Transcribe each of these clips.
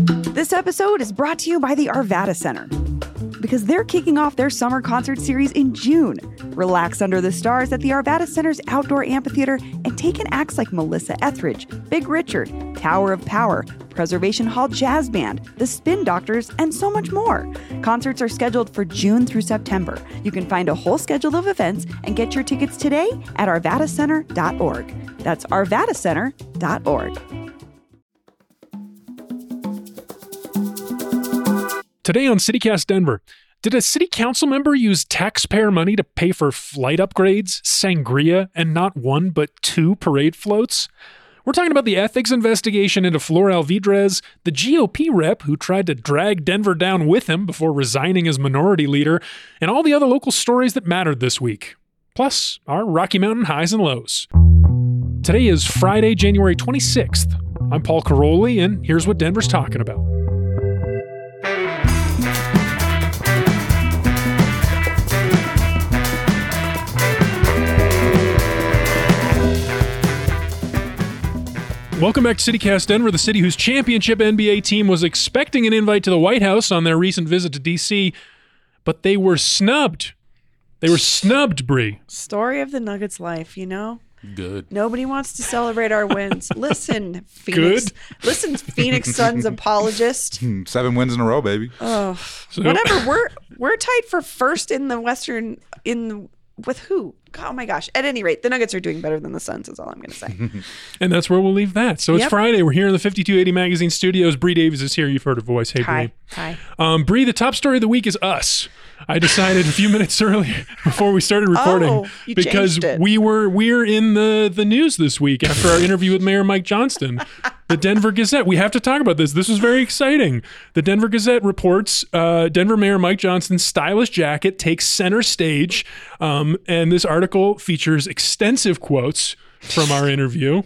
This episode is brought to you by the Arvada Center, because they're kicking off their summer concert series in June. Relax under the stars at the Arvada Center's outdoor amphitheater and take in acts like Melissa Etheridge, Big Richard, Tower of Power, Preservation Hall Jazz Band, The Spin Doctors, and so much more. Concerts are scheduled for June through September. You can find a whole schedule of events and get your tickets today at arvadacenter.org. That's arvadacenter.org. Today on CityCast Denver, did a city council member use taxpayer money to pay for flight upgrades, sangria, and not one but two parade floats? We're talking about the ethics investigation into Flor Alvidrez, the GOP rep who tried to drag Denver down with him before resigning as minority leader, and all the other local stories that mattered this week. Plus, our Rocky Mountain highs and lows. Today is Friday, January 26th. I'm Paul Caroli, and here's what Denver's talking about. Welcome back to CityCast Denver, the city whose championship NBA team was expecting an invite to the White House on their recent visit to D.C., but they were snubbed. They were snubbed, Bree. Story of the Nuggets life, you know? Good. Nobody wants to celebrate our wins. Listen, Phoenix. Good? Listen, Phoenix Suns apologist. 7 wins in a row, baby. Oh, So- whatever. We're tied for first in the Western with who? Oh my gosh. At any rate, the Nuggets are doing better than the Suns is all I'm going to say. And that's where we'll leave that. So it's Yep. Friday. We're here in the 5280 Magazine studios. Bree Davies is here. You've heard her voice. Hey, Bree. Hi. Bree, the top story of the week is us. I decided a few minutes earlier before we started recording Oh, you because changed it. we're in the news this week after our interview with Mayor Mike Johnston. The Denver Gazette. We have to talk about this. This was very exciting. The Denver Gazette reports Denver Mayor Mike Johnston's stylish jacket takes center stage, and this article features extensive quotes from our interview.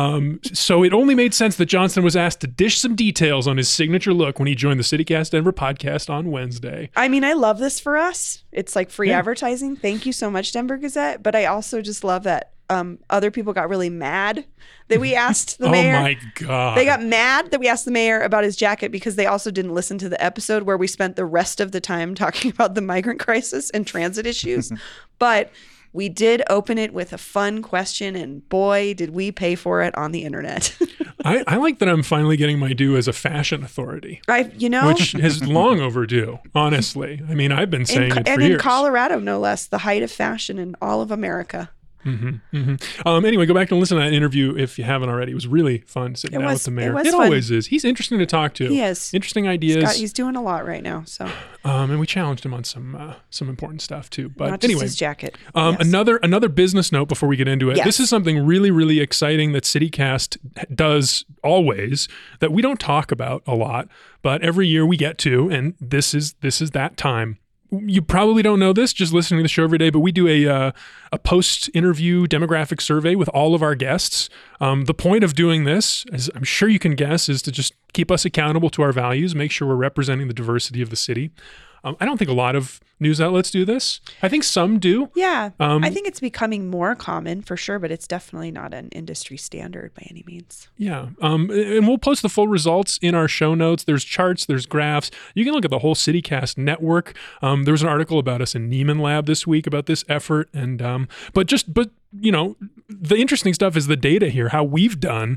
So it only made sense that Johnston was asked to dish some details on his signature look when he joined the CityCast Denver podcast on Wednesday. I mean, I love this for us. It's like free Yeah. advertising. Thank you so much, Denver Gazette. But I also just love that other people got really mad that we asked the mayor. Oh my God. They got mad that we asked the mayor about his jacket because they also didn't listen to the episode where we spent the rest of the time talking about the migrant crisis and transit issues. But we did open it with a fun question, and boy, did we pay for it on the internet. I like that I'm finally getting my due as a fashion authority, which is long overdue, honestly. I mean, I've been saying it for and years. in Colorado, no less, the height of fashion in all of America. Anyway, go back and listen to that interview if you haven't already. It was really fun sitting down with the mayor. It was It fun. always is. He's interesting to talk to. He is. Interesting ideas. He's doing a lot right now. So And we challenged him on some important stuff too. But not just anyway, his jacket. Yes. Another business note before we get into it. Yes. This is something really, really exciting that CityCast does always that we don't talk about a lot, but every year we get to, and this is that time. You probably don't know this, just listening to the show every day, but we do a post-interview demographic survey with all of our guests. The point of doing this, as I'm sure you can guess, is to just keep us accountable to our values, make sure we're representing the diversity of the city. I don't think a lot of news outlets do this. I think some do. Yeah. I think it's becoming more common for sure, but it's definitely not an industry standard by any means. Yeah. And we'll post the full results in our show notes. There's charts, there's graphs. You can look at the whole CityCast network. There was an article about us in Neiman Lab this week about this effort. And but the interesting stuff is the data here, how we've done.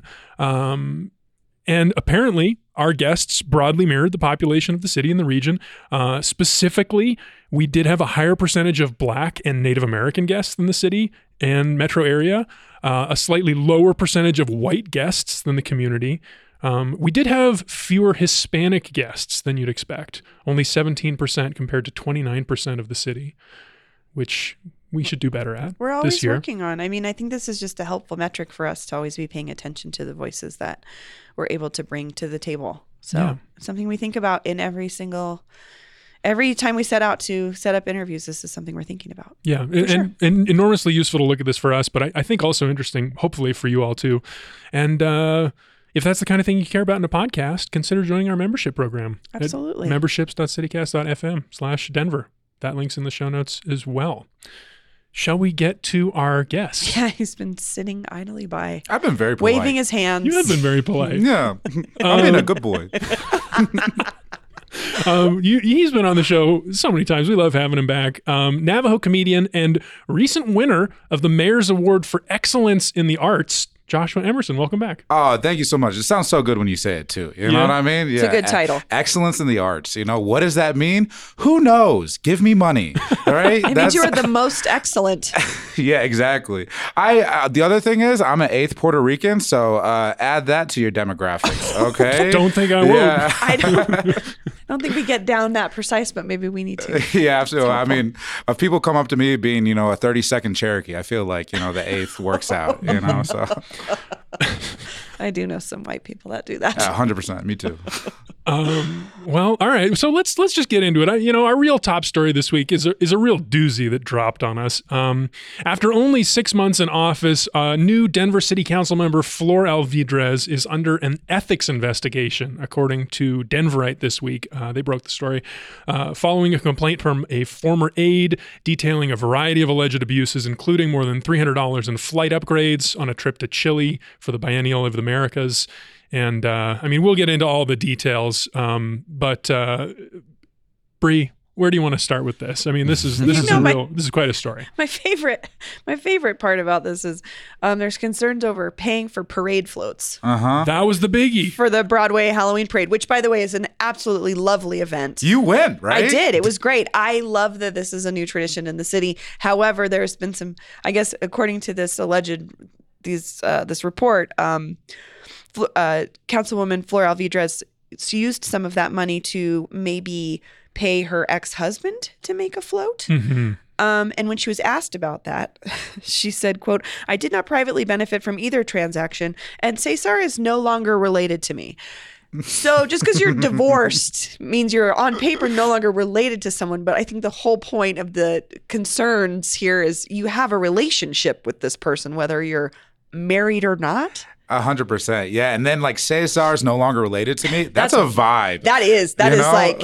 And apparently, our guests broadly mirrored the population of the city and the region. Specifically, we did have a higher percentage of Black and Native American guests than the city and metro area, a slightly lower percentage of white guests than the community. We did have fewer Hispanic guests than you'd expect, only 17% compared to 29% of the city, which we should do better at We're always this year. working on. I mean, I think this is just a helpful metric for us to always be paying attention to the voices that we're able to bring to the table. So Yeah. something we think about in every time we set out to set up interviews, this is something we're thinking about. Yeah, sure. and enormously useful to look at this for us, but I think also interesting, hopefully for you all too. And if that's the kind of thing you care about in a podcast, consider joining our membership program. Absolutely. At memberships.citycast.fm/Denver. That link's in the show notes as well. Shall we get to our guest? Yeah, he's been sitting idly by, I've been very polite. waving his hands. You have been very polite. Yeah. I mean, a good boy. He's been on the show so many times. We love having him back. Navajo comedian and recent winner of the Mayor's Award for Excellence in the Arts, Joshua Emerson. Welcome back. Oh, thank you so much. It sounds so good when you say it too. You know what I mean? Yeah. It's a good title. Excellence in the arts. You know, what does that mean? Who knows? Give me money. All right. It means you are the most excellent. Yeah, exactly. The other thing is I'm an 8th Puerto Rican, so add that to your demographics. Okay. Don't think I will. Yeah. I don't think we get down that precise, but maybe we need to. Yeah, absolutely. I mean, if people come up to me being, a 30-second Cherokee, I feel like, the 8th works out, so. I do know some white people that do that. 100%. Me too. Well, all right. So let's just get into it. Our real top story this week is a real doozy that dropped on us. After only 6 months in office, new Denver City Council member Flor Alvidrez is under an ethics investigation, according to Denverite this week. They broke the story following a complaint from a former aide detailing a variety of alleged abuses, including more than $300 in flight upgrades on a trip to Chile for the Biennial of the Americas. And we'll get into all the details. But Bree, where do you want to start with this? This is quite a story. My favorite part about this is there's concerns over paying for parade floats. That was the biggie for the Broadway Halloween parade, which, by the way, is an absolutely lovely event. You went, right? I did. It was great. I love that this is a new tradition in the city. However, there's been some, I guess, according to this this report. Councilwoman Flor Alvidrez used some of that money to maybe pay her ex-husband to make a float. Mm-hmm. And when she was asked about that, she said, quote, "I did not privately benefit from either transaction, and Cesar is no longer related to me." So just because you're divorced means you're on paper no longer related to someone. But I think the whole point of the concerns here is you have a relationship with this person, whether you're married or not. 100%. Yeah. And then Cesar's no longer related to me. That's a vibe. That is like,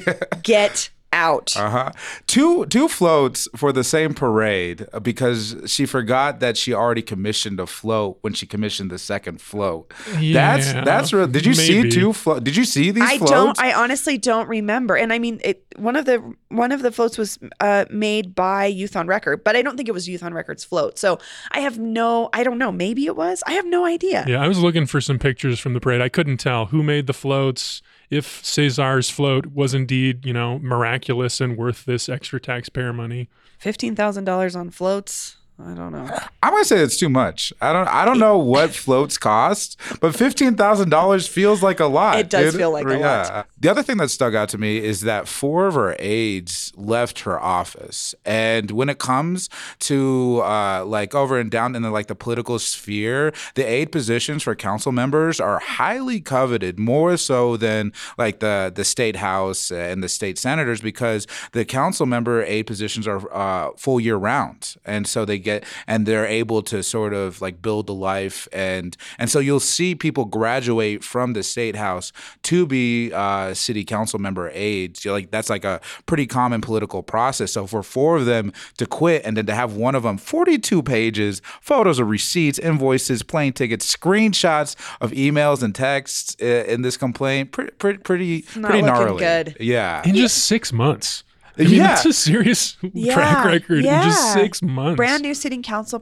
get out. Two floats for the same parade because she forgot that she already commissioned a float when she commissioned the second float. Yeah, that's real. Did you see two floats? Did you see these floats? I honestly don't remember. And one of the floats was made by Youth on Record, but I don't think it was Youth on Record's float. So I don't know. Maybe it was. I have no idea. Yeah, I was looking for some pictures from the parade. I couldn't tell who made the floats. If Cesar's float was indeed, miraculous and worth this extra taxpayer money. $15,000 on floats. I don't know. I'm gonna say it's too much. I don't know what floats cost, but $15,000 feels like a lot. It does feel like a lot. The other thing that stuck out to me is that 4 of her aides left her office, and when it comes to over and down in the political sphere, the aide positions for council members are highly coveted, more so than the state house and the state senators, because the council member aide positions are full year round, and so they're able to sort of build a life, and so you'll see people graduate from the state house to be city council member aides. That's a pretty common political process. So for 4 of them to quit and then to have one of them 42 pages, photos of receipts, invoices, plane tickets, screenshots of emails and texts in this complaint, pretty gnarly. Good. Yeah, in just 6 months. That's a serious track record in just 6 months. Brand new sitting council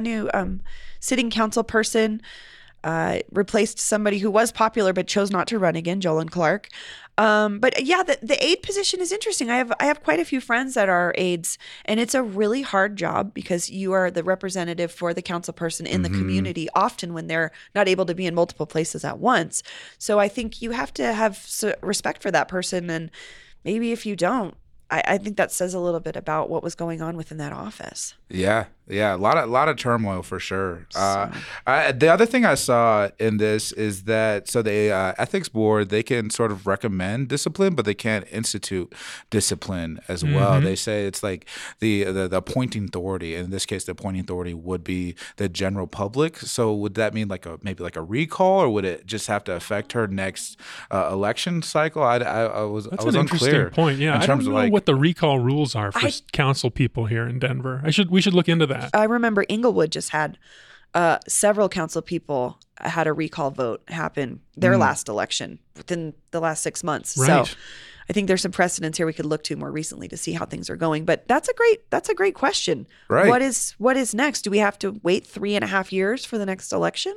person replaced somebody who was popular but chose not to run again, Jolyn Clark. But yeah, the aide position is interesting. I have quite a few friends that are aides, and it's a really hard job because you are the representative for the council person in the community, often when they're not able to be in multiple places at once. So I think you have to have respect for that person, and maybe if you don't, I think that says a little bit about what was going on within that office. Yeah, a lot of turmoil for sure. The other thing I saw in this is that the ethics board, they can sort of recommend discipline, but they can't institute discipline as well. They say it's the appointing authority. In this case, the appointing authority would be the general public. So would that mean maybe a recall, or would it just have to affect her next election cycle? That's an interesting point. Yeah, I don't know what the recall rules are for council people here in Denver. We should look into that. I remember Inglewood just had several council people had a recall vote happen their last election within the last 6 months. Right. So I think there's some precedents here we could look to more recently to see how things are going. But that's a great question. Right. What is next? Do we have to wait 3.5 years for the next election?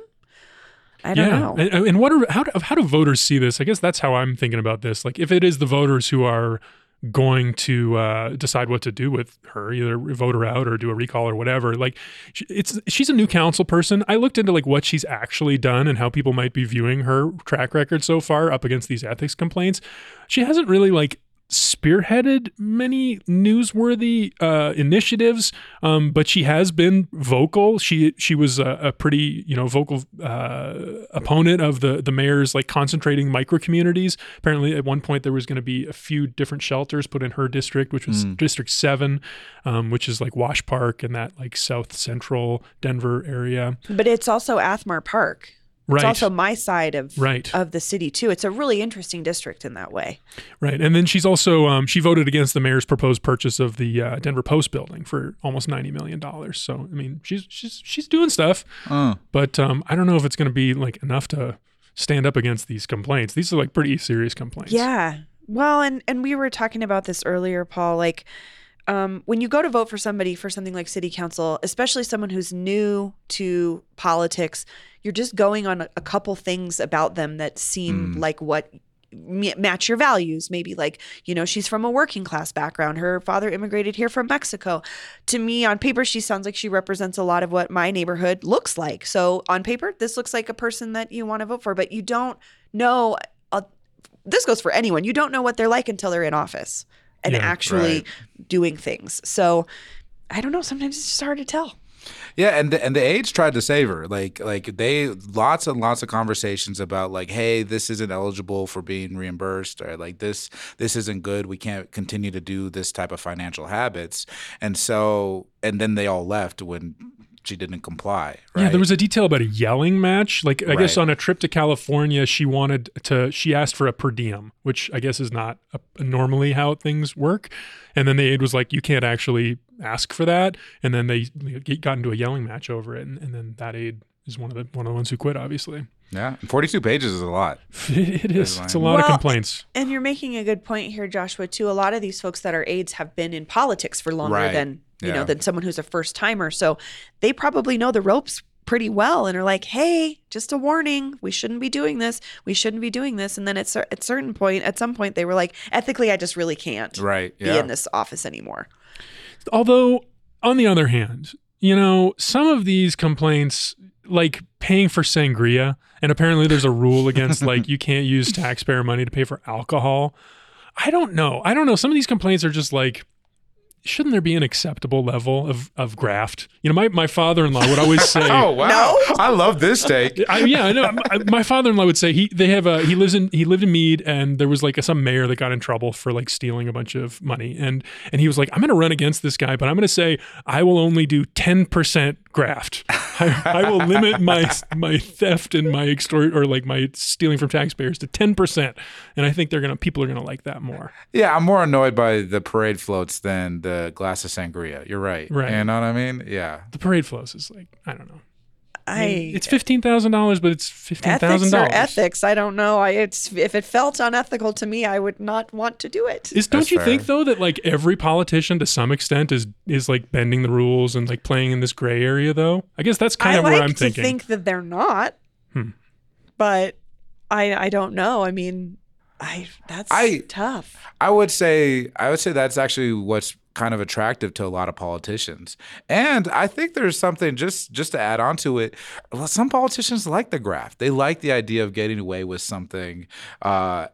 I don't know. And how do voters see this? I guess that's how I'm thinking about this. Like, if it is the voters who are going to decide what to do with her, either vote her out or do a recall or whatever. Like, she's a new council person. I looked into like what she's actually done and how people might be viewing her track record so far up against these ethics complaints. She hasn't really like spearheaded many newsworthy initiatives, but she has been vocal. She was a pretty vocal opponent of the mayor's like concentrating micro communities. Apparently, at one point there was going to be a few different shelters put in her district, which was District 7, which is like Wash Park and that like south central Denver area. But it's also Athmar Park. It's Right. also my side of Right. of the city too. It's a really interesting district in that way. Right. And then she's also, she voted against the mayor's proposed purchase of the Denver Post building for almost $90 million. So, I mean, she's doing stuff, but I don't know if it's going to be like enough to stand up against these complaints. These are like pretty serious complaints. Yeah. Well, and we were talking about this earlier, Paul, like when you go to vote for somebody for something like city council, especially someone who's new to politics, you're just going on a couple things about them that seem like what match your values. Maybe like, she's from a working class background. Her father immigrated here from Mexico. To me, on paper, she sounds like she represents a lot of what my neighborhood looks like. So on paper, this looks like a person that you want to vote for, but you don't know. This goes for anyone. You don't know what they're like until they're in office and actually doing things. So I don't know. Sometimes it's just hard to tell. Yeah, and the aides tried to save her. Like they lots and lots of conversations about like, hey, this isn't eligible for being reimbursed, or like this isn't good. We can't continue to do this type of financial habits. And then they all left when she didn't comply. Right? Yeah, there was a detail about a yelling match. Like, I guess Right. on a trip to California, she asked for a per diem, which I guess is not normally how things work. And then the aide was like, you can't actually ask for that. And then they got into a yelling match over it. And then that aide is one of the ones who quit, obviously. Yeah, 42 pages is a lot. It is. It's a lot of complaints. And you're making a good point here, Joshua, too. A lot of these folks that are aides have been in politics for longer Right. than, Yeah. than someone who's a first timer. So they probably know the ropes pretty well and are like, hey, just a warning. We shouldn't be doing this. We shouldn't be doing this. And then at some point, they were like, ethically, I just really can't Right. be Yeah. in this office anymore. Although, on the other hand, some of these complaints, like paying for sangria, and apparently there's a rule against like you can't use taxpayer money to pay for alcohol. I don't know. Some of these complaints are just like, shouldn't there be an acceptable level of graft? My father-in-law would always say, Oh wow! No. I love this take. I know. My father-in-law would say he lived in Meade, and there was like some mayor that got in trouble for like stealing a bunch of money, and he was like, I'm going to run against this guy, but I'm going to say I will only do 10% graft. I will limit my theft and my extort or like my stealing from taxpayers to 10%, and I think people are gonna like that more. Yeah, I'm more annoyed by the parade floats than the glass of sangria. You're right. Right. You know what I mean? Yeah. The parade flows is like, I don't know. It's I $15,000, but it's ethics $15,000. or ethics. I don't know. If it felt unethical to me, I would not want to do it. Don't That's you fair. think though that like every politician to some extent is like bending the rules and like playing in this gray area though? I guess that's kind I of like where I'm to thinking. think that they're not, but I don't know. I mean, that's tough. I would say that's actually what's kind of attractive to a lot of politicians. And I think there's something just to add on to it. Well, some politicians like the graft. They like the idea of getting away with something, but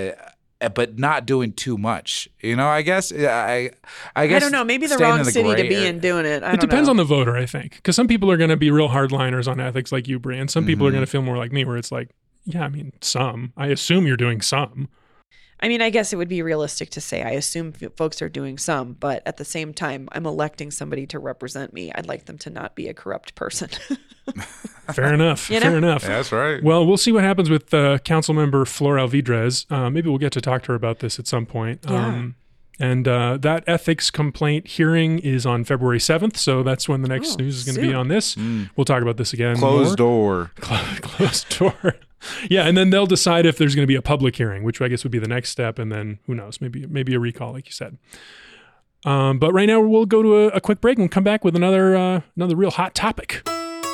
not doing too much. I guess I don't know. Maybe the staying wrong in city to gray be area. in doing it. It depends on the voter, I think, because some people are going to be real hardliners on ethics like you, Brie, and some people are going to feel more like me, where it's like, yeah, I mean, some. I assume you're doing some. I mean, I guess it would be realistic to say I assume folks are doing some, but at the same time, I'm electing somebody to represent me. I'd like them to not be a corrupt person. Fair enough. Fair enough. Yeah, that's right. Well, we'll see what happens with Council Member Flor Alvidrez. Maybe we'll get to talk to her about this at some point. Yeah. And that ethics complaint hearing is on February 7th. So that's when the next news is going to be on this. We'll talk about this again. Closed door. Closed door. Yeah, and then they'll decide if there's going to be a public hearing, which I guess would be the next step. And then who knows, maybe a recall, like you said. But right now we'll go to a quick break and we'll come back with another real hot topic.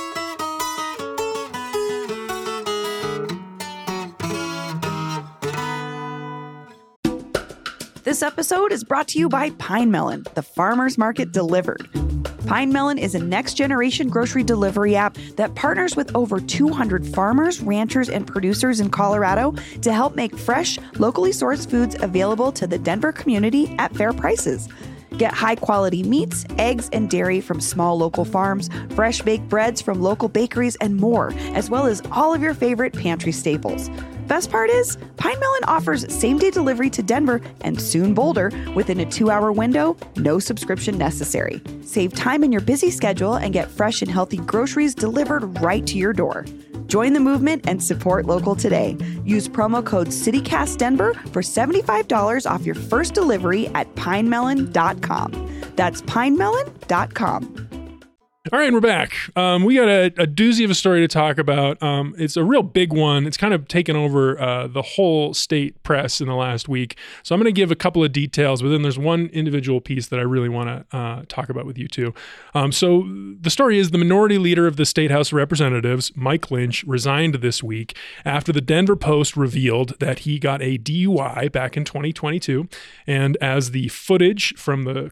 This episode is brought to you by Pine Melon, the farmer's market delivered. Pine Melon is a next-generation grocery delivery app that partners with over 200 farmers, ranchers, and producers in Colorado to help make fresh, locally sourced foods available to the Denver community at fair prices. Get high-quality meats, eggs, and dairy from small local farms, fresh baked breads from local bakeries, and more, as well as all of your favorite pantry staples. Best part is, Pine Melon offers same-day delivery to Denver and soon Boulder within a 2-hour window, no subscription necessary. Save time in your busy schedule and get fresh and healthy groceries delivered right to your door. Join the movement and support local today. Use promo code CityCastDenver for $75 off your first delivery at pinemelon.com. That's pinemelon.com. All right, we're back. We got a doozy of a story to talk about. It's a real big one. It's kind of taken over the whole state press in the last week. So I'm going to give a couple of details, but then there's one individual piece that I really want to talk about with you too. So the story is the minority leader of the State House of Representatives, Mike Lynch, resigned this week after the Denver Post revealed that he got a DUI back in 2022. And as the footage from the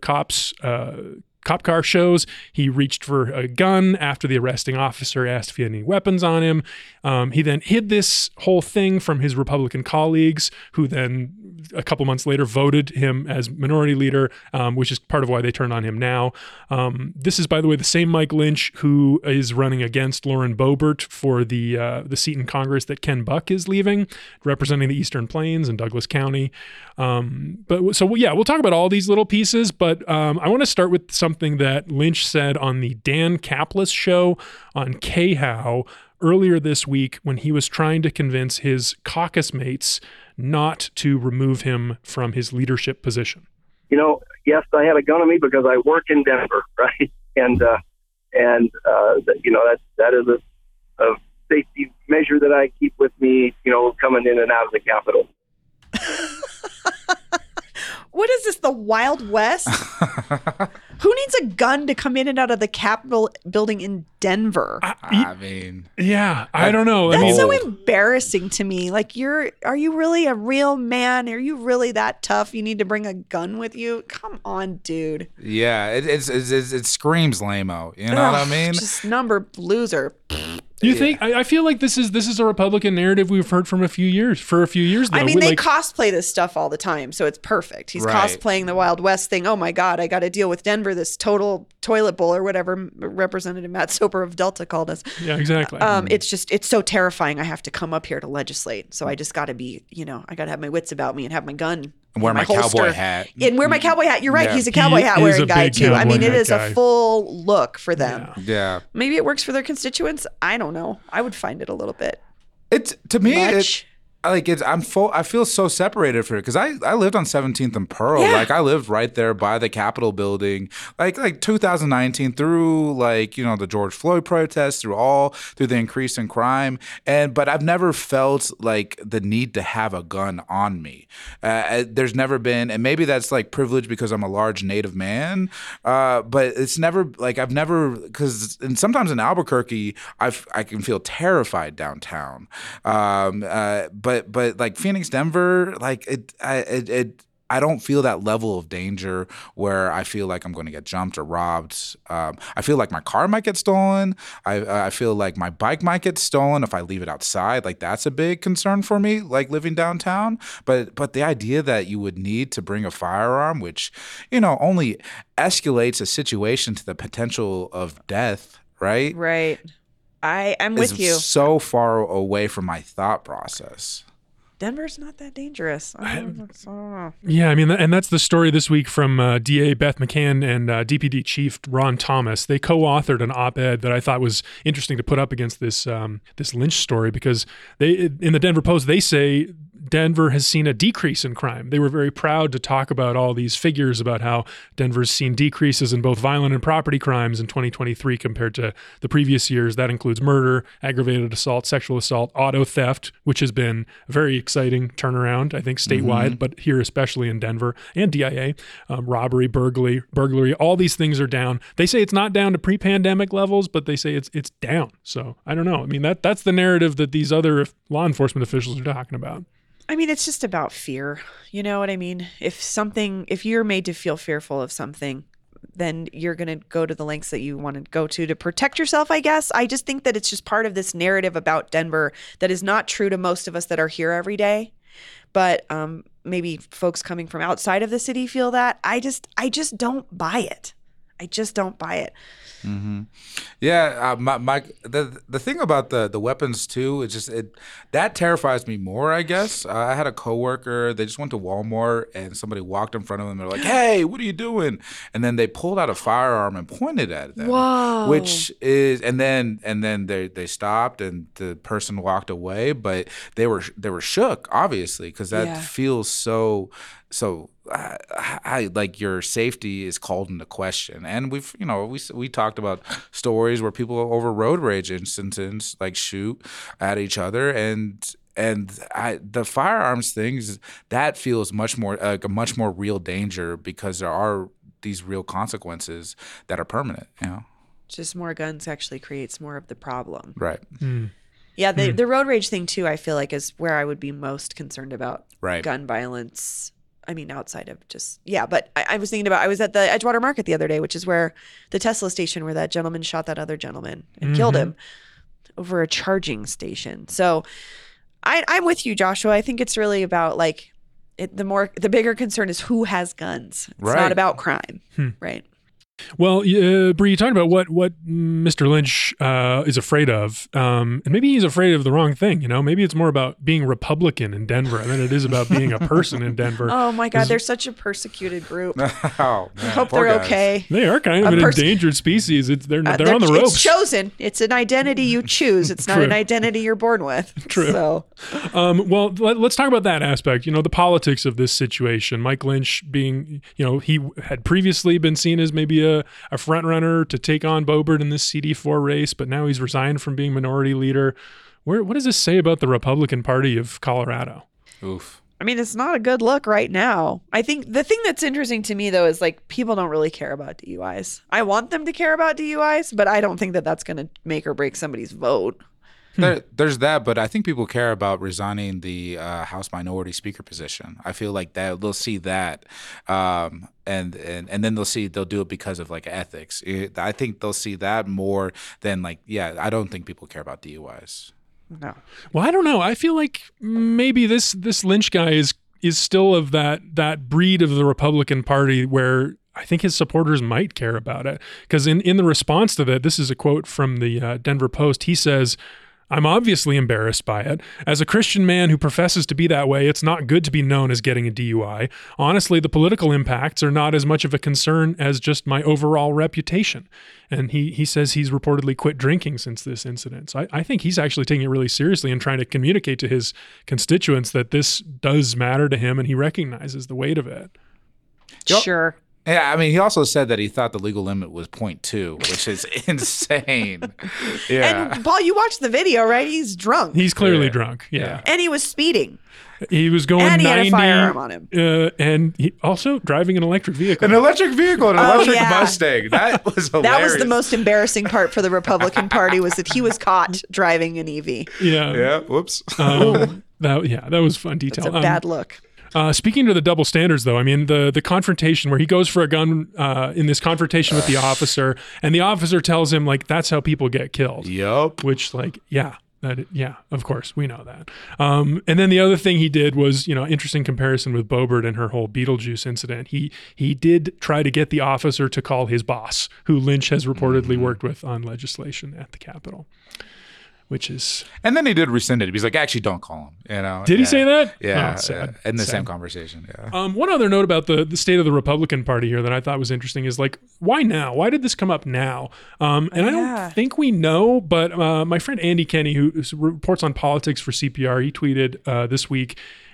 cop car shows, he reached for a gun after the arresting officer asked if he had any weapons on him. He then hid this whole thing from his Republican colleagues, who then a couple months later voted him as minority leader, which is part of why they turned on him now. This is, by the way, the same Mike Lynch who is running against Lauren Boebert for the seat in Congress that Ken Buck is leaving, representing the Eastern Plains and Douglas County. We'll talk about all these little pieces, but I want to start with something that Lynch said on the Dan Caplis show on KHOW earlier this week when he was trying to convince his caucus mates not to remove him from his leadership position. Yes, I had a gun on me because I work in Denver, right? That is a safety measure that I keep with me, coming in and out of the Capitol. What is this, the Wild West? Who needs a gun to come in and out of the Capitol building in Denver? I mean, yeah, I don't know. That's so embarrassing to me. Like, are you really a real man? Are you really that tough? You need to bring a gun with you? Come on, dude. Yeah, it screams lame-o. You know what I mean? Just number loser. You think? I feel like this is a Republican narrative we've heard for a few years. Though. I mean, they cosplay this stuff all the time, so it's perfect. He's cosplaying the Wild West thing. Oh my God, I got to deal with Denver, this total toilet bowl or whatever Representative Matt Soper of Delta called us. Yeah, exactly. It's so terrifying. I have to come up here to legislate, so I just got to be, I got to have my wits about me and have my gun. And wear my cowboy hat. And wear my cowboy hat. You're right. Yeah. He's a cowboy hat wearing guy too. I mean, it is a full look for them. Yeah. Maybe it works for their constituents. I don't know. I would find it a little bit. To me, I feel so separated for it because I lived on 17th and Pearl. Yeah. Like I lived right there by the Capitol building. Like 2019 through the George Floyd protests, through the increase in crime, but I've never felt like the need to have a gun on me. There's never been, and maybe that's like privilege because I'm a large Native man. But it's never because sometimes in Albuquerque I can feel terrified downtown. But like Phoenix, Denver, I don't feel that level of danger where I feel like I'm going to get jumped or robbed. I feel like my car might get stolen. I feel like my bike might get stolen if I leave it outside. Like that's a big concern for me, like living downtown. But the idea that you would need to bring a firearm, which, only escalates a situation to the potential of death, right? Right. I'm with you. So far away from my thought process. Denver's not that dangerous. I don't know. Yeah, I mean, and that's the story this week from DA Beth McCann and DPD Chief Ron Thomas. They co-authored an op-ed that I thought was interesting to put up against this Lynch story because in the Denver Post, they say Denver has seen a decrease in crime. They were very proud to talk about all these figures about how Denver's seen decreases in both violent and property crimes in 2023 compared to the previous years. That includes murder, aggravated assault, sexual assault, auto theft, which has been a very exciting turnaround, I think, statewide, but here especially in Denver, and DIA, robbery, burglary, all these things are down. They say it's not down to pre-pandemic levels, but they say it's down. So I don't know. I mean, that's the narrative that these other law enforcement officials are talking about. I mean, it's just about fear. You know what I mean? If you're made to feel fearful of something, then you're going to go to the lengths that you want to go to protect yourself, I guess. I just think that it's just part of this narrative about Denver that is not true to most of us that are here every day. But maybe folks coming from outside of the city feel that. I just don't buy it. I just don't buy it. Mm-hmm. Yeah, the thing about the weapons too, it's just that terrifies me more, I guess. I had a coworker, they just went to Walmart and somebody walked in front of them. They're like, "Hey, what are you doing?" And then they pulled out a firearm and pointed at them. Whoa! Which is, and then they stopped and the person walked away, but they were shook, obviously, because that feels so. I like your safety is called into question, and we talked about stories where people over road rage incidents like shoot at each other, and the firearms things that feels much more like a much more real danger because there are these real consequences that are permanent. Just more guns actually creates more of the problem, right? Yeah, the road rage thing too, I feel like is where I would be most concerned about gun violence. I mean, outside of but I was thinking about, I was at the Edgewater Market the other day, which is where the Tesla station where that gentleman shot that other gentleman and killed him over a charging station. So I'm with you, Joshua. I think it's really about like the bigger concern is who has guns. It's not about crime, right? Well, Bree, you talked about what Mr. Lynch is afraid of, and maybe he's afraid of the wrong thing. Maybe it's more about being Republican in Denver than it is about being a person in Denver. Oh my God, they're such a persecuted group. Oh, man, I hope they're okay. They are kind of an endangered species. They're on the ropes. It's chosen. It's an identity you choose. It's not an identity you're born with. True. So, well, let's talk about that aspect. The politics of this situation. Mike Lynch being, he had previously been seen as maybe a front runner to take on Boebert in this CD4 race, but now he's resigned from being minority leader. What does this say about the Republican Party of Colorado? Oof. I mean, it's not a good look right now. I think the thing that's interesting to me, though, is like people don't really care about DUIs. I want them to care about DUIs, but I don't think that that's going to make or break somebody's vote. There's that, but I think people care about resigning the House Minority Speaker position. I feel like that they'll see that, and then they'll do it because of like ethics. I think they'll see that more than I don't think people care about DUIs. No. Well, I don't know. I feel like maybe this Lynch guy is still of that breed of the Republican Party where I think his supporters might care about it. Because in the response to that, this is a quote from the Denver Post. He says, "I'm obviously embarrassed by it. As a Christian man who professes to be that way, it's not good to be known as getting a DUI. Honestly, the political impacts are not as much of a concern as just my overall reputation." And he says he's reportedly quit drinking since this incident. So I think he's actually taking it really seriously and trying to communicate to his constituents that this does matter to him and he recognizes the weight of it. Sure. Yeah, I mean, he also said that he thought the legal limit was 0.2, which is insane. Yeah. And Paul, you watched the video, right? He's drunk. He's clearly drunk. Yeah. And he was speeding. He was going and 90. And he had a firearm on him. And he also driving an electric vehicle. An electric Mustang. That was hilarious. That was the most embarrassing part for the Republican Party was that he was caught driving an EV. Yeah. Yeah. Whoops. That was fun detail. That's a bad look. Speaking to the double standards, though, I mean, the confrontation where he goes for a gun in this confrontation with the officer, and the officer tells him, that's how people get killed. Yep. Which, of course, we know that. And then the other thing he did was, interesting comparison with Boebert and her whole Beetlejuice incident. He did try to get the officer to call his boss, who Lynch has reportedly worked with on legislation at the Capitol. Which is, and then he did rescind it. He's like, actually, don't call him. Did he say that? Yeah, sad. In the same conversation. Yeah. One other note about the state of the Republican Party here that I thought was interesting is why now? Why did this come up now? And I don't think we know, but my friend Andy Kenny, who reports on politics for CPR, he tweeted this week.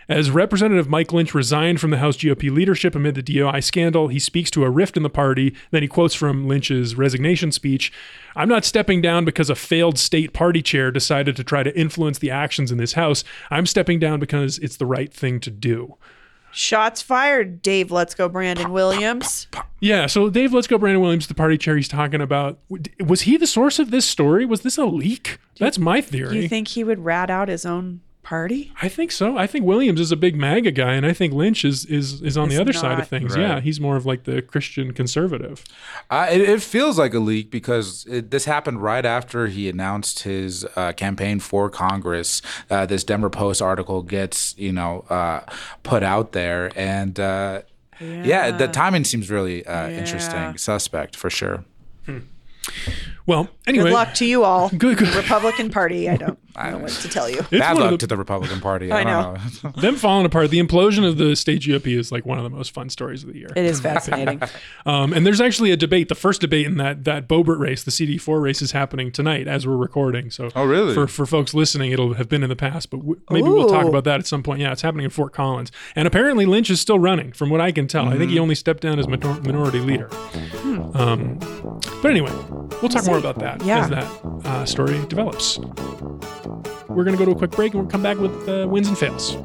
As Representative Mike Lynch resigned from the House GOP leadership amid the DOI scandal, he speaks to a rift in the party. Then he quotes from Lynch's resignation speech. "I'm not stepping down because a failed state party chair decided to try to influence the actions in this House. I'm stepping down because it's the right thing to do." Shots fired, Dave Let's Go Brandon Williams. Yeah, so Dave Let's Go Brandon Williams, the party chair he's talking about, was he the source of this story? Was this a leak? That's my theory. Do you think he would rat out his own party? I think so. I think Williams is a big MAGA guy, and I think Lynch is on the other side of not. things. Right. Yeah, he's more of like the Christian conservative. It feels like a leak because this happened right after he announced his campaign for Congress. This Denver Post article gets, put out there. And yeah, the timing seems really interesting. Suspect, for sure. Well, anyway. Good luck to you all. Good. Republican Party. I don't know what to tell you. It's Bad one of luck to the Republican Party. I I don't know. Them falling apart. The implosion of the state GOP is like one of the most fun stories of the year. It is fascinating. And there's actually a debate. The first debate in that Boebert race, the CD4 race, is happening tonight as we're recording. So, Oh, really? For folks listening, it'll have been in the past, but maybe we'll talk about that at some point. Yeah, it's happening in Fort Collins, and apparently Lynch is still running, from what I can tell. I think he only stepped down as minority leader. But anyway, we'll talk more about that Yeah. as that story develops. We're going to go to a quick break, and we'll come back with wins and fails.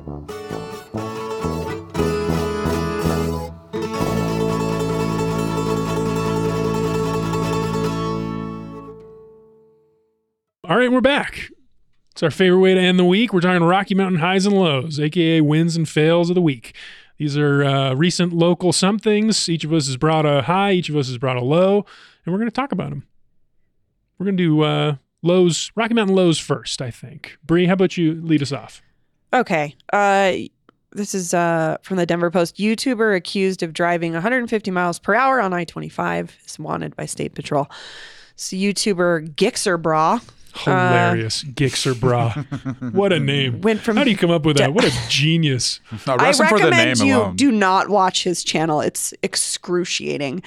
All right, we're back. It's our favorite way to end the week. We're talking Rocky Mountain highs and lows, aka wins and fails of the week. These are recent local somethings. Each of us has brought a high, each of us has brought a low, and we're going to talk about them. We're going to do lows, Rocky Mountain lows first, I think. Bree, how about you lead us off? Okay. This is from the Denver Post. YouTuber accused of driving 150 miles per hour on I-25 is wanted by State Patrol. So YouTuber Gixerbra. Hilarious. Gixer Bra. What a name. Went from How do you come up with that? What a genius. No, I arrest him for the name recommend you alone. do not watch his channel. It's excruciating.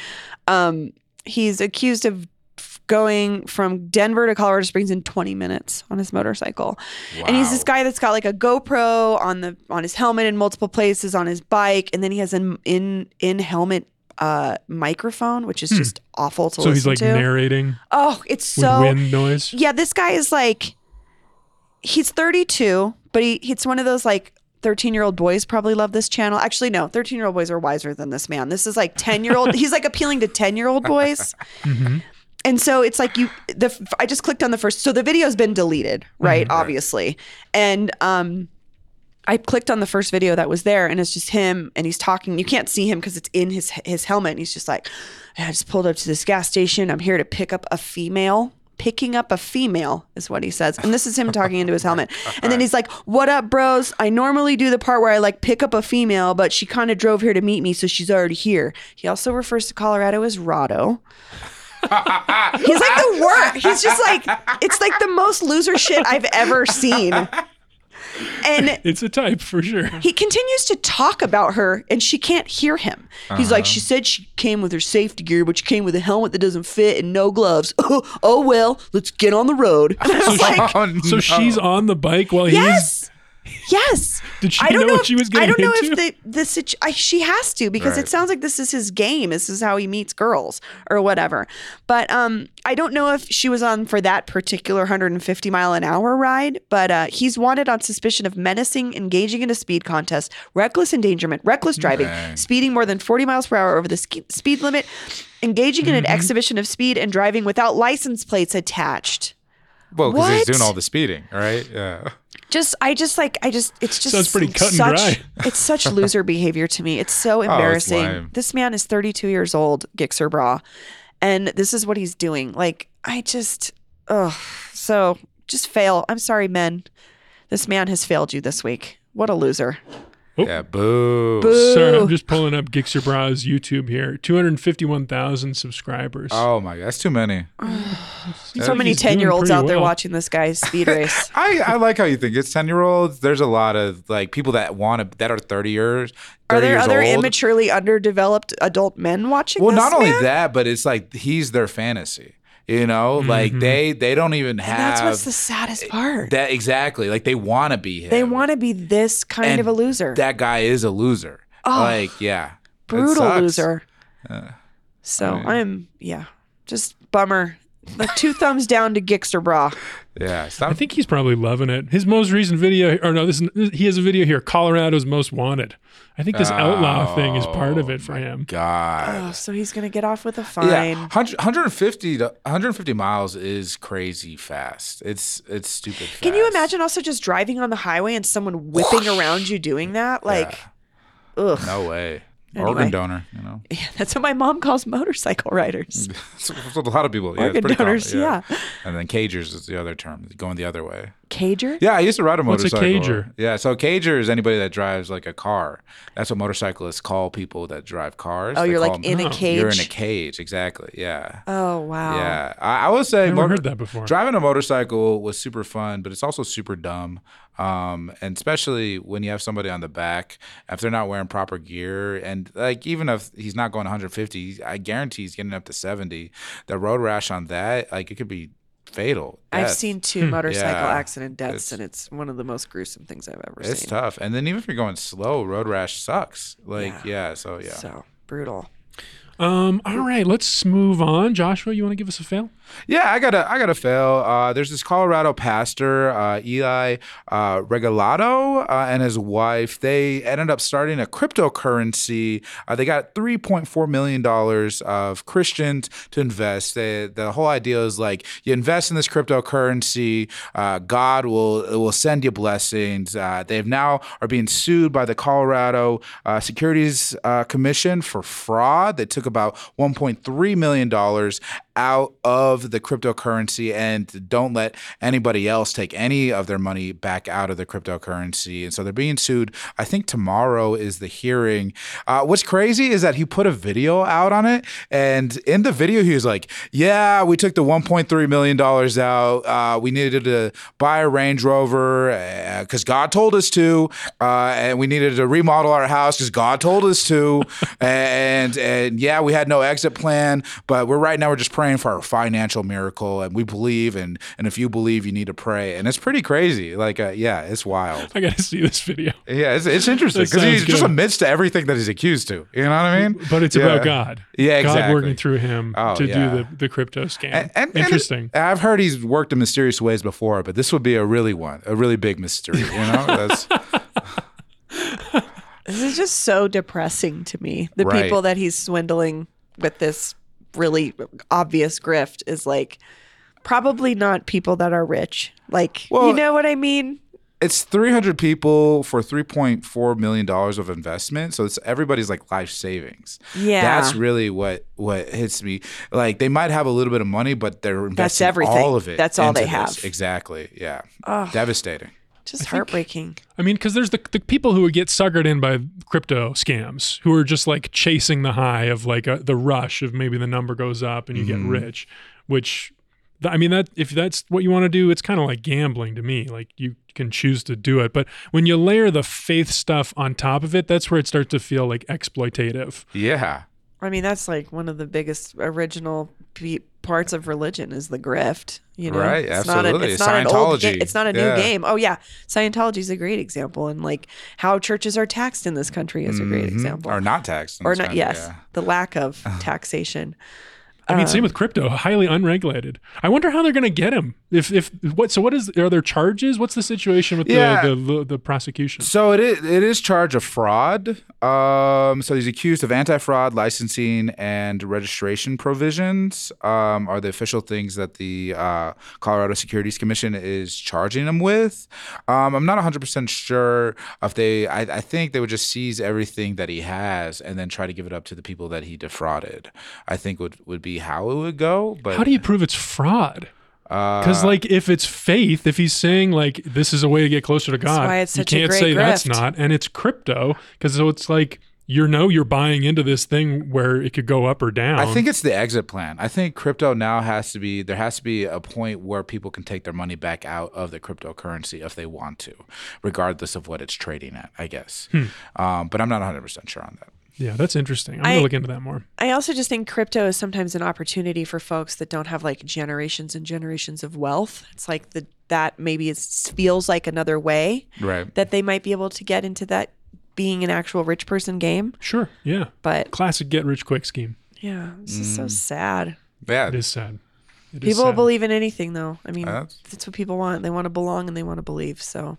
He's accused of going from Denver to Colorado Springs in 20 minutes on his motorcycle. And he's this guy that's got like a GoPro on his helmet in multiple places, on his bike, and then he has an in-helmet microphone, which is just awful to listen to. So he's like narrating Oh, it's with so wind noise. Yeah, this guy is like, he's 32, but it's one of those like 13-year-old boys probably love this channel. Actually, no, 13-year-old boys are wiser than this man. This is like 10-year-old. He's like appealing to 10-year-old boys. And so it's like I just clicked on the first, so the video's been deleted, right? Obviously. And I clicked on the first video that was there, and it's just him, and he's talking. You can't see him because it's in his helmet. And he's just like, I just pulled up to this gas station. I'm here to pick up a female. Picking up a female is what he says. And this is him talking into his helmet. And then he's like, what up, bros? I normally do the part where I like pick up a female, but she kind of drove here to meet me, so she's already here. He also refers to Colorado as Rado. He's like the worst. He's just like, it's like the most loser shit I've ever seen. And It's a type for sure. he continues to talk about her, and she can't hear him. He's like, she said she came with her safety gear, but she came with a helmet that doesn't fit and no gloves. Oh well, let's get on the road. And I was like, Oh, no. So she's on the bike while yes. Yes. Did she I don't know what she was getting I don't know into? if she has to, because Right. it sounds like this is his game. This is how he meets girls or whatever. But I don't know if she was on for that particular 150 mile an hour ride, but he's wanted on suspicion of menacing, engaging in a speed contest, reckless endangerment, reckless driving, Okay. speeding more than 40 miles per hour over the speed limit, engaging in an exhibition of speed, and driving without license plates attached. Well, because he's What? doing all the speeding, right? Yeah. It's just Sounds pretty cut and dry. It's such loser behavior to me. It's so embarrassing. lame. This man is 32 years old, Gixerbra, and this is what he's doing. Like, so just fail. I'm sorry, men. This man has failed you this week. What a loser. Oh. Yeah, boo. Boo. Sorry, I'm just pulling up Gixer Bra's YouTube here. 251,000 subscribers. Oh my God, that's too many. So many He's doing 10-year-olds pretty out there well. watching this guy's speed race. I like how you think it's 10-year-olds. There's a lot of like people that that are 30 years. 30 Are there years other old. immaturely underdeveloped adult men watching Well, this not only man? that, but it's like he's their fantasy. You know, like they don't even have. And that's what's the saddest part. That exactly. Like they want to be him. They want to be this kind of a loser. That guy is a loser. Like, yeah. Brutal loser. So I'm just bummer. Like 2 thumbs down to Gixxer Bra. Yeah. I think he's probably loving it. His most recent video, or no, he has a video here, Colorado's Most Wanted. I think this outlaw thing is part of it for him. God. Oh, so he's going to get off with a fine. Yeah, 150 miles is crazy fast. It's stupid fast. Can you imagine also just driving on the highway and someone whipping around you doing that? Like, ugh. No way. Anyway. Organ donor, you know. Yeah, that's what my mom calls motorcycle riders. That's what a lot of people. Organ donors, yeah. And then cagers is the other term, going the other way. Cager? Yeah, I used to ride a What's motorcycle. a cager? Yeah, so a cager is anybody that drives like a car. That's what motorcyclists call people that drive cars. Oh, They you're call like them- in a cage? You're in a cage, exactly. Yeah. Oh, wow. Yeah, I would say Never heard that before. Driving a motorcycle was super fun, but it's also super dumb. And especially when you have somebody on the back, if they're not wearing proper gear, and like even if he's not going 150, I guarantee he's getting up to 70. The road rash on that, like it could be fatal. I've Death. seen 2 motorcycle Yeah. accident deaths, and it's one of the most gruesome things I've ever It's seen. tough. And then even if you're going slow, road rash sucks. Like, so. So brutal. All right, let's move on. Joshua, you want to give us a fail? Yeah, I gotta fail. There's this Colorado pastor, Eli Regalado, and his wife. They ended up starting a cryptocurrency. They got $3.4 million of Christians to invest. The whole idea is like you invest in this cryptocurrency, God will send you blessings. They've now are being sued by the Colorado Securities Commission for fraud. They took about $1.3 million out of the cryptocurrency and don't let anybody else take any of their money back out of the cryptocurrency. And so they're being sued. I think tomorrow is the hearing. What's crazy is that he put a video out on it. And in the video, he was like, yeah, we took the $1.3 million out. We needed to buy a Range Rover because God told us to. And we needed to remodel our house because God told us to. and yeah, we had no exit plan, but right now we're just praying for our financial miracle, and we believe, and if you believe, you need to pray, and it's pretty crazy. Like, it's wild. I got to see this video. Yeah, it's interesting because he just admits to everything that he's accused to. You know what I mean? But it's about God. Yeah, exactly. God working through him to do the crypto scam. And interesting. I've heard he's worked in mysterious ways before, but this would be a really big mystery. You know, that's. This is just so depressing to me. The Right. people that he's swindling with this really obvious grift is like probably not people that are rich. Like, you know what I mean? It's 300 people for $3.4 million of investment. So it's everybody's like life savings. Yeah. That's really what hits me. Like they might have a little bit of money, but they're investing everything. all of it. That's all they into this. have. Exactly. Yeah. Devastating. Just heartbreaking. I mean, because there's the people who would get suckered in by crypto scams who are just like chasing the high of like the rush of maybe the number goes up and you get rich, which, I mean, that if that's what you want to do, it's kind of like gambling to me. Like you can choose to do it. But when you layer the faith stuff on top of it, that's where it starts to feel like exploitative. Yeah. I mean, that's like one of the biggest original parts of religion is the grift. You know, Right, it's absolutely. Not an old Scientology. It's not a new Yeah. game. Oh yeah, Scientology is a great example, and like how churches are taxed in this country is a great example. Or not taxed. in Or this not. country, Yes, yeah. the lack of taxation. I mean, same with crypto, highly unregulated. I wonder how they're going to get him. Are there charges? What's the situation with the prosecution? So it is charge of fraud. So he's accused of anti-fraud, licensing, and registration provisions. Are the official things that the Colorado Securities Commission is charging him with. I'm not 100% sure if I think they would just seize everything that he has and then try to give it up to the people that he defrauded. I think would be how it would go. But how do you prove it's fraud? Because like if it's faith, if he's saying like this is a way to get closer to God, why it's such you a can't great say that's grift. not. And it's crypto because so it's like you're buying into this thing where it could go up or down. I think it's the exit plan. I think crypto now there has to be a point where people can take their money back out of the cryptocurrency if they want to, regardless of what it's trading at, I guess. But I'm not 100% sure on that. Yeah, that's interesting. I'm going to look into that more. I also just think crypto is sometimes an opportunity for folks that don't have like generations and generations of wealth. It's like that maybe feels like another way that they might be able to get into that being an actual rich person game. Sure. Yeah. But classic get rich quick scheme. Yeah. This is so sad. Yeah. It is sad. People will believe in anything though. I mean, that's what people want. They want to belong and they want to believe. So.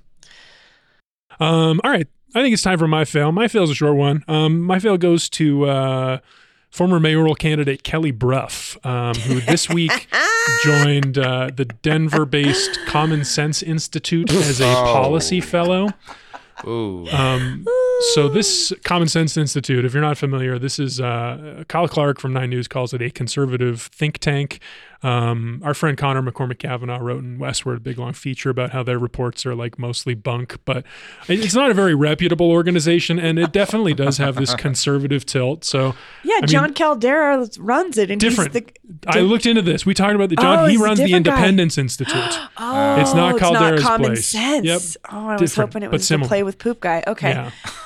All right. I think it's time for my fail. My fail is a short one. My fail goes to former mayoral candidate Kelly Brough, who this week joined the Denver-based Common Sense Institute as a policy fellow. Ooh. So this Common Sense Institute, if you're not familiar, this is Kyle Clark from 9 News calls it a conservative think tank. Our friend Connor McCormick Cavanaugh wrote in Westward a big long feature about how their reports are like mostly bunk, but it's not a very reputable organization, and it definitely does have this conservative tilt. So yeah, John Caldera runs it, and different. He's I looked into this. We talked about the John. He runs the Independence Institute. It's not Caldera's Common place. Sense. Yep. Oh, I was hoping it was the Play with Poop guy. Okay. Yeah.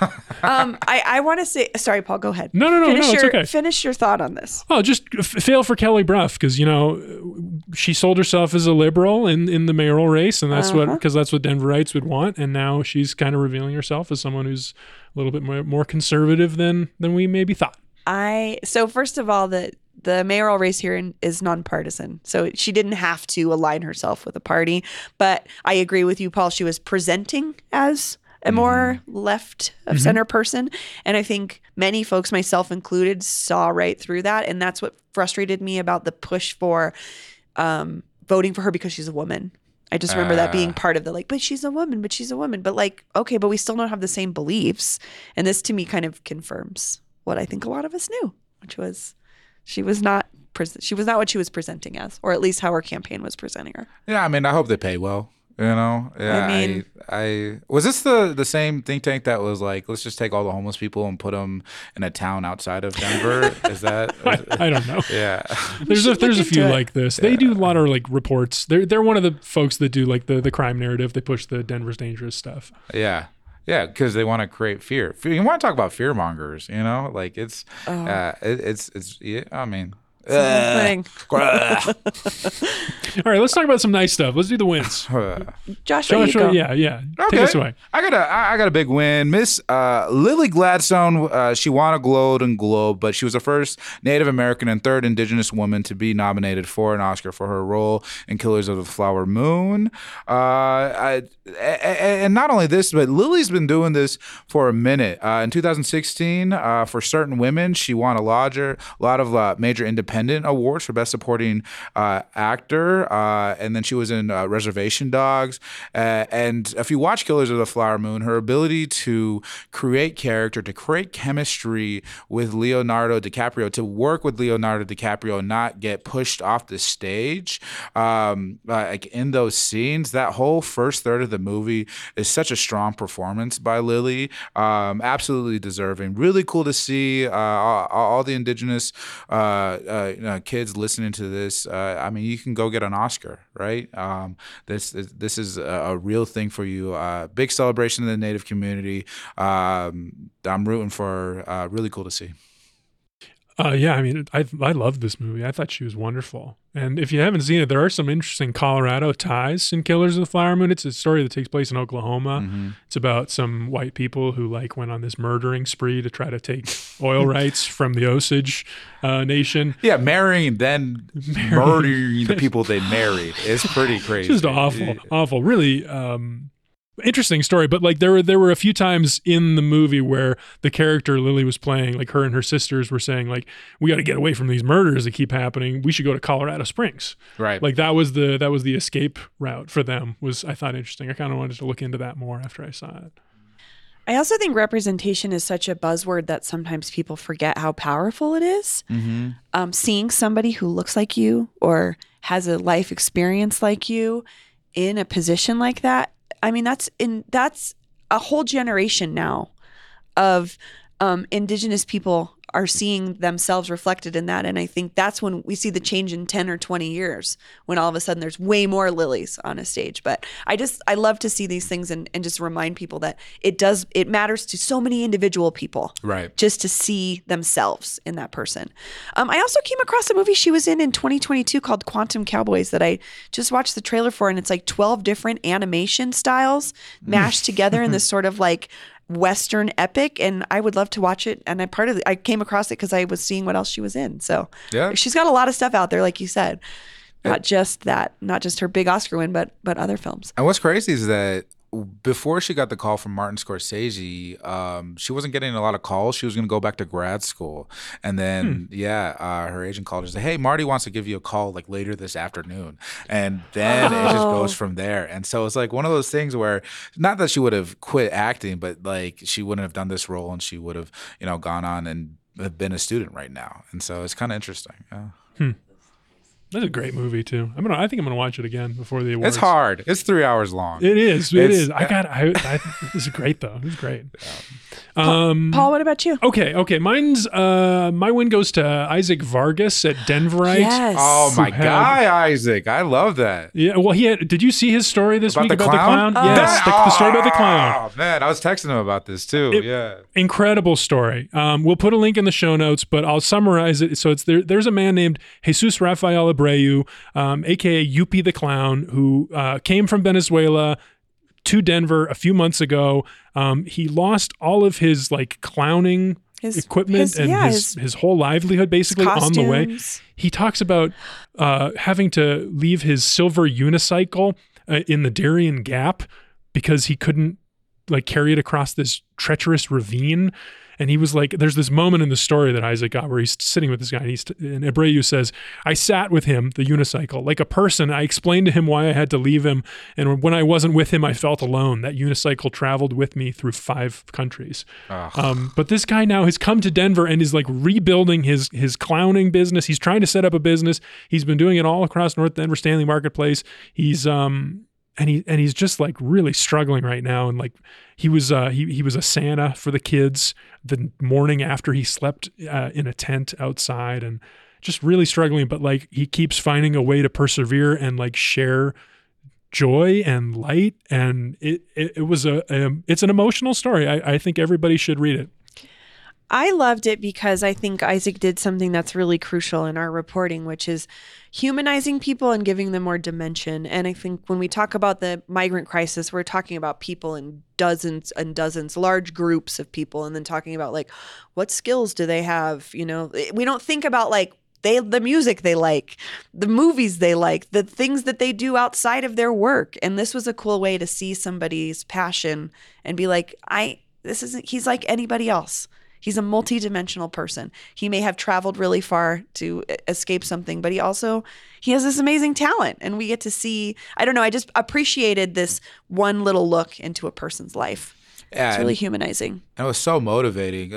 I want to say, sorry, Paul, go ahead. No, it's okay. Finish your thought on this. Oh, just fail for Kelly Brough because she sold herself as a liberal in the mayoral race, and that's because that's what Denverites would want. And now she's kind of revealing herself as someone who's a little bit more conservative than we maybe thought. So first of all, the mayoral race here is nonpartisan. So she didn't have to align herself with a party. But I agree with you, Paul. She was presenting as a more left of center person. And I think many folks, myself included, saw right through that. And that's what frustrated me about the push for voting for her because she's a woman. I just remember that being part of the but she's a woman. But okay, but we still don't have the same beliefs. And this to me kind of confirms what I think a lot of us knew, which was she was not what she was presenting as, or at least how her campaign was presenting her. Yeah, I mean, I hope they pay well. Yeah, I mean, I was this the same think tank that was like, let's just take all the homeless people and put them in a town outside of Denver? Is that? I don't know. Yeah, there's a few like this. They do a lot of reports. They're one of the folks that do the crime narrative. They push the Denver's dangerous stuff. Yeah. Yeah, because they want to create fear. You want to talk about fear mongers, it's yeah. I mean. All right, let's talk about some nice stuff. Let's do the wins. Joshua, you go. Yeah. Okay. Take us away. I got a big win. Miss Lily Gladstone, she won a Golden Globe, but she was the first Native American and third Indigenous woman to be nominated for an Oscar for her role in Killers of the Flower Moon. And not only this, but Lily's been doing this for a minute. In 2016, for certain women, she won a lot of major independent awards for Best Supporting Actor, and then she was in Reservation Dogs. And if you watch Killers of the Flower Moon, her ability to create character, to create chemistry with Leonardo DiCaprio, to work with Leonardo DiCaprio and not get pushed off the stage, in those scenes, that whole first third of the movie is such a strong performance by Lily. Absolutely deserving. Really cool to see all the Indigenous kids listening to this. I mean, you can go get an Oscar, right? This is a real thing for you. Big celebration in the Native community. I'm rooting for her. Really cool to see. Yeah, I mean, I loved this movie. I thought she was wonderful. And if you haven't seen it, there are some interesting Colorado ties in Killers of the Flower Moon. It's a story that takes place in Oklahoma. Mm-hmm. It's about some white people who went on this murdering spree to try to take oil rights from the Osage Nation. Yeah, marrying murdering the people they married is pretty crazy. Just awful. Really interesting story, but there were a few times in the movie where the character Lily was playing, her and her sisters were saying, we got to get away from these murders that keep happening. We should go to Colorado Springs. Right. That was the escape route for them. I thought interesting. I kind of wanted to look into that more after I saw it. I also think representation is such a buzzword that sometimes people forget how powerful it is. Mm-hmm. Seeing somebody who looks like you or has a life experience like you in a position like that, I mean, that's a whole generation now of Indigenous people are seeing themselves reflected in that. And I think that's when we see the change in 10 or 20 years, when all of a sudden there's way more Lilies on a stage. But I love to see these things and just remind people that it matters to so many individual people. Right. Just to see themselves in that person. I also came across a movie she was in 2022 called Quantum Cowboys that I just watched the trailer for, and it's like 12 different animation styles mashed together in this sort of like Western epic, and I would love to watch it. And I came across it because I was seeing what else she was in. So Yeah. she's got a lot of stuff out there, like you said. Not just her big Oscar win, but other films. And what's crazy is that before she got the call from Martin Scorsese, she wasn't getting a lot of calls. She was going to go back to grad school. And then, her agent called her and said, hey, Marty wants to give you a call like later this afternoon. And then it just goes from there. And so it's like one of those things where, not that she would have quit acting, but like she wouldn't have done this role and she would have, gone on and been a student right now. And so it's kind of interesting. Yeah. That's a great movie too. I think I'm gonna watch it again before the awards. It's hard. It's 3 hours long. It is. It is. This is great though. It's great. Paul, what about you? Okay. Mine's my win goes to Isaac Vargas at Denverite. Yes. Oh my guy, Isaac. I love that. Yeah. Well, did you see his story this week About the about clown? the clown? Yes. The story about the clown. Oh man, I was texting him about this too. Yeah. Incredible story. We'll put a link in the show notes, but I'll summarize it. So there's a man named Jesus Rafael Abreu, aka Yuppie the Clown, who came from Venezuela to Denver a few months ago. He lost all of his like clowning equipment and his whole livelihood basically on the way. He talks about having to leave his silver unicycle in the Darien Gap because he couldn't like carry it across this treacherous ravine. And he was like, there's this moment in the story that Isaac got where he's sitting with this guy and Abreu says, I sat with him, the unicycle, like a person. I explained to him why I had to leave him. And when I wasn't with him, I felt alone. That unicycle traveled with me through 5 countries. But this guy now has come to Denver and is like rebuilding his clowning business. He's trying to set up a business. He's been doing it all across North Denver, Stanley Marketplace. He's he's just like really struggling right now. And like he was a Santa for the kids the morning after he slept in a tent outside, and just really struggling. But like he keeps finding a way to persevere and like share joy and light. And it's an emotional story. I think everybody should read it. I loved it because I think Isaac did something that's really crucial in our reporting, which is humanizing people and giving them more dimension. And I think when we talk about the migrant crisis, we're talking about people in dozens and dozens, large groups of people, and then talking about like, what skills do they have? We don't think about like the music they like, the movies they like, the things that they do outside of their work. And this was a cool way to see somebody's passion and be like, he's like anybody else. He's a multi-dimensional person. He may have traveled really far to escape something, but he has this amazing talent. And we get to see, I don't know, I just appreciated this one little look into a person's life. Yeah, it's really humanizing. And it was so motivating.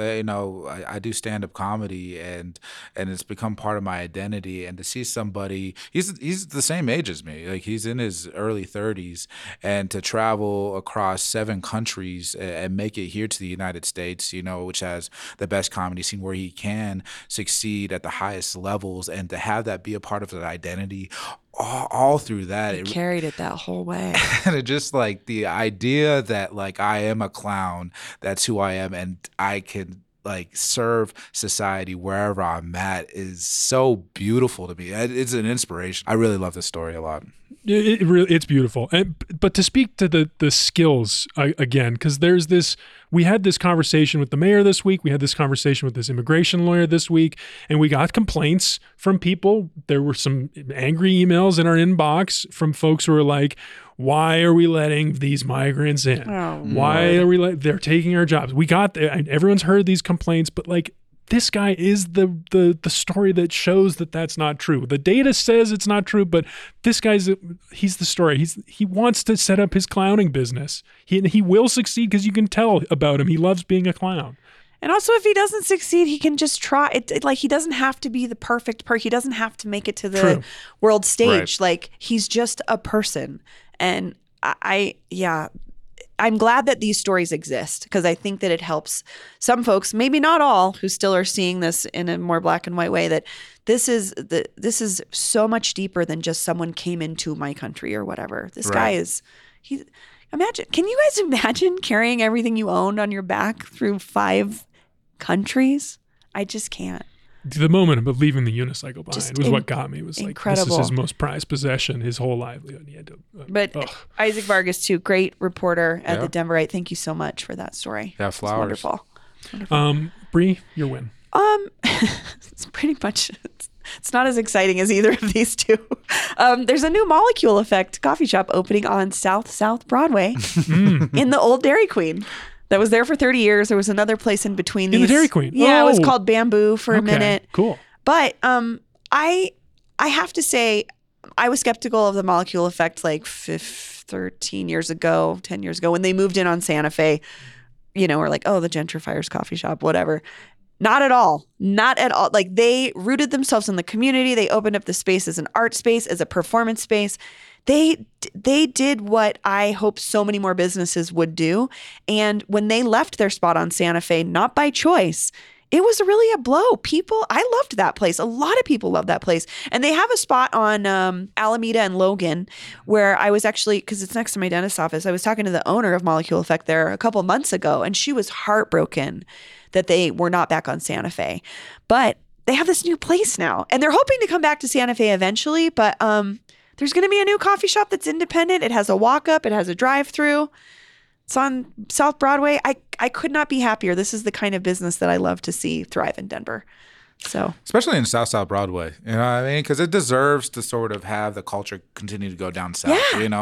I do stand-up comedy, and it's become part of my identity. And to see somebody, he's the same age as me. Like he's in his early 30s, and to travel across 7 countries and make it here to the United States, which has the best comedy scene where he can succeed at the highest levels, and to have that be a part of his identity. All through that, it carried it that whole way. And it just like the idea that like I am a clown, that's who I am, and I can like serve society wherever I'm at is so beautiful to me. It's an inspiration. I really love this story a lot. It's beautiful. But to speak to the skills again, because we had this conversation with the mayor this week. We had this conversation with this immigration lawyer this week, and we got complaints from people. There were some angry emails in our inbox from folks who were like, why are we letting these migrants in? Why are they're taking our jobs? We got there, and everyone's heard these complaints, but like, this guy is the story that shows that that's not true. The data says it's not true, but this he's the story. He wants to set up his clowning business. He will succeed because you can tell about him. He loves being a clown. And also, if he doesn't succeed, he can just try it. Like, he doesn't have to be the perfect person. He doesn't have to make it to the world stage. Right. Like, he's just a person. And I'm glad that these stories exist because I think that it helps some folks, maybe not all, who still are seeing this in a more black and white way, that this is so much deeper than just someone came into my country or whatever. This guy is, can you guys imagine carrying everything you owned on your back through 5 countries? I just can't. The moment of leaving the unicycle behind was what got me. It was incredible. Like, this is his most prized possession, his whole livelihood. He had to, but Isaac Vargas, too, great reporter at the Denverite. Thank you so much for that story. Yeah, flowers. It's wonderful. Bree, your win. It's pretty much, it's not as exciting as either of these two. There's a new Molecule Effect coffee shop opening on South Broadway in the old Dairy Queen. That was there for 30 years. There was another place in between these. In the Dairy Queen? Yeah, Oh. it was called Bamboo for a minute. Cool. But I have to say, I was skeptical of the Molecule Effect like 13 years ago, 10 years ago, when they moved in on Santa Fe. We're like, oh, the gentrifier's coffee shop, whatever. Not at all. Not at all. Like, they rooted themselves in the community. They opened up the space as an art space, as a performance space. They did what I hope so many more businesses would do. And when they left their spot on Santa Fe, not by choice, it was really a blow. I loved that place. A lot of people love that place. And they have a spot on Alameda and Logan where I was actually, because it's next to my dentist's office, I was talking to the owner of Molecule Effect there a couple months ago, and she was heartbroken that they were not back on Santa Fe. But they have this new place now, and they're hoping to come back to Santa Fe eventually, but there's going to be a new coffee shop that's independent. It has a walk-up. It has a drive-through. It's on South Broadway. I could not be happier. This is the kind of business that I love to see thrive in Denver. So, especially in South Broadway, you know what I mean? Because it deserves to sort of have the culture continue to go down south,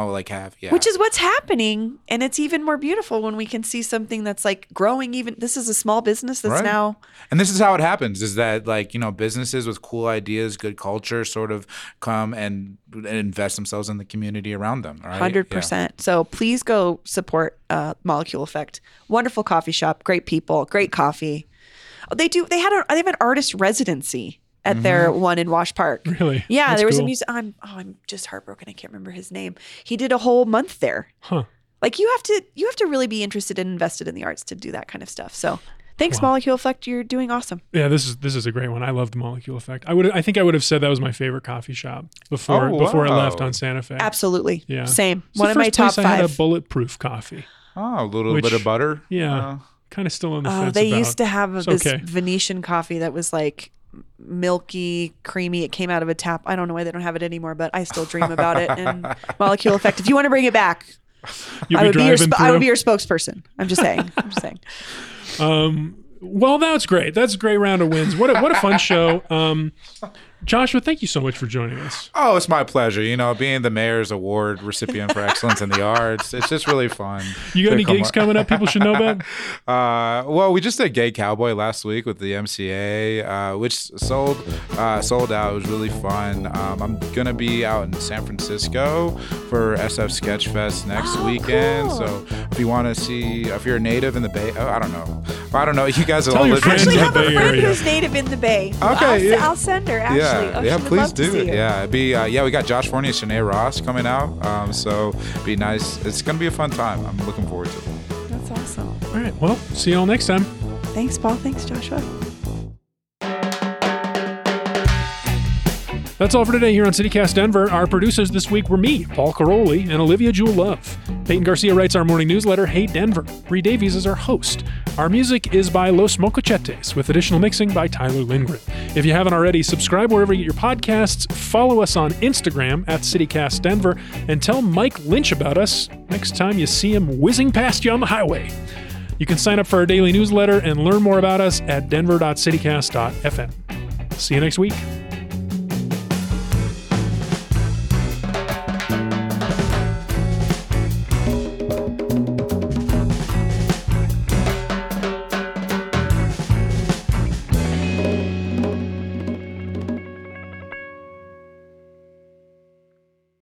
which is what's happening. And it's even more beautiful when we can see something that's like growing. This is a small business that's now. And this is how it happens, is that businesses with cool ideas, good culture sort of come and invest themselves in the community around them. Right? 100%. Yeah. So please go support Molecule Effect. Wonderful coffee shop, great people, great coffee. They have an artist residency at their one in Wash Park. Really? Yeah, That's there was cool. a music. I'm just heartbroken. I can't remember his name. He did a whole month there. Huh. Like you have to really be interested and invested in the arts to do that kind of stuff. So thanks, Molecule Effect. You're doing awesome. Yeah, this is a great one. I love the Molecule Effect. I think I would have said that was my favorite coffee shop before I left on Santa Fe. Absolutely. Yeah. Same. It's One of my top 5. I had a bulletproof coffee. Oh, a little bit of butter. Yeah. Kind of still on the fence. They about. used to have this Venetian coffee that was like milky, creamy. It came out of a tap. I don't know why they don't have it anymore, but I still dream about it. And Molecule Effect. If you want to bring it back, I would be your spokesperson. I'm just saying. Well, that's great. That's a great round of wins. What a fun show. Joshua, thank you so much for joining us. Oh, it's my pleasure. Being the Mayor's Award recipient for excellence in the arts, it's just really fun. You got any gigs coming up people should know about? Well, we just did Gay Cowboy last week with the MCA, which sold out. It was really fun. I'm gonna be out in San Francisco for SF Sketchfest next weekend. Cool. So if you want to see, if you're a native in the Bay, I don't know. You guys are all your living. friends Actually, in have the a Bay friend Area. who's native in the Bay. Okay, I'll send her. Actually, Yeah, she would please love to do see it. you. Yeah, it'd be we got Josh Fournier, Shanae Ross coming out. So it'd be nice. It's gonna be a fun time. I'm looking forward to it. That's awesome. All right. Well, see you all next time. Thanks, Paul. Thanks, Joshua. That's all for today here on CityCast Denver. Our producers this week were me, Paul Caroli, and Olivia Jewel Love. Peyton Garcia writes our morning newsletter, Hey Denver. Bree Davies is our host. Our music is by Los Mocochetes, with additional mixing by Tyler Lindgren. If you haven't already, subscribe wherever you get your podcasts, follow us on Instagram at CityCast Denver, and tell Mike Lynch about us next time you see him whizzing past you on the highway. You can sign up for our daily newsletter and learn more about us at denver.citycast.fm. See you next week.